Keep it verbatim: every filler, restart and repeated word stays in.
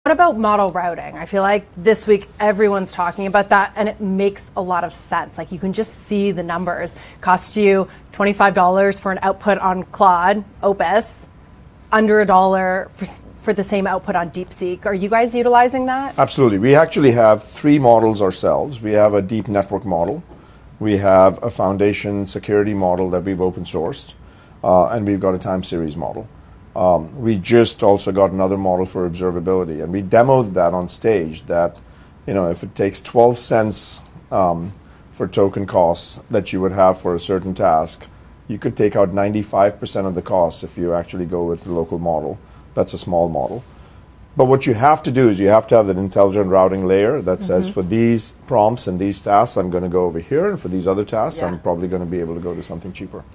What about model routing? I feel like this week everyone's talking about that, and it makes a lot of sense. Like, you can just see the numbers. Cost you twenty-five dollars for an output on Claude, Opus, under a dollar for, for the same output on DeepSeek. Are you guys utilizing that? Absolutely. We actually have three models ourselves. We have a deep network model. We have a foundation security model that we've open sourced, uh, and we've got a time series model. Um, we just also got another model for observability, and we demoed that on stage that, you know, if it takes twelve cents um, for token costs that you would have for a certain task, you could take out ninety-five percent of the costs if you actually go with the local model. That's a small model. But what you have to do is you have to have that intelligent routing layer that mm-hmm. says, for these prompts and these tasks, I'm going to go over here, and for these other tasks, yeah. I'm probably going to be able to go to something cheaper.